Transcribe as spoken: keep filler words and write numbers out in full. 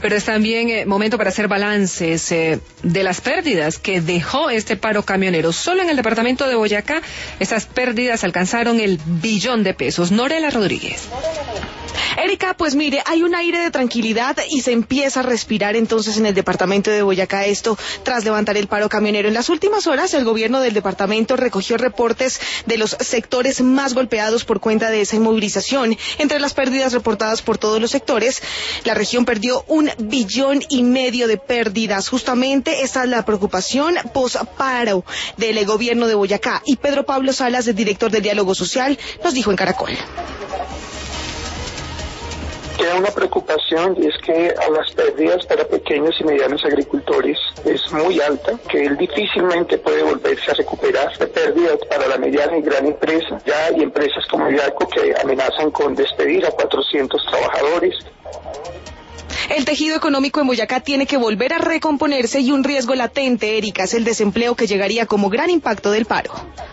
Pero es también eh, momento para hacer balances eh, de las pérdidas que dejó este paro camionero. Solo en el departamento de Boyacá, esas pérdidas alcanzaron el billón de pesos. Norela Rodríguez. Erika, pues mire, hay un aire de tranquilidad y se empieza a respirar entonces en el departamento de Boyacá, esto tras levantar el paro camionero. En las últimas horas, el gobierno del departamento recogió reportes de los sectores más golpeados por cuenta de esa inmovilización. Entre las pérdidas reportadas por todos los sectores, la región perdió un billón y medio de pérdidas. Justamente esta es la preocupación posparo del gobierno de Boyacá. Y Pedro Pablo Salas, el director del Diálogo Social, nos dijo en Caracol. Queda una preocupación y es que a las pérdidas para pequeños y medianos agricultores es muy alta, que él difícilmente puede volverse a recuperar. De pérdidas para la mediana y gran empresa, ya hay empresas como Vialco que amenazan con despedir a cuatrocientos trabajadores. El tejido económico en Boyacá tiene que volver a recomponerse y un riesgo latente, Erika, es el desempleo que llegaría como gran impacto del paro.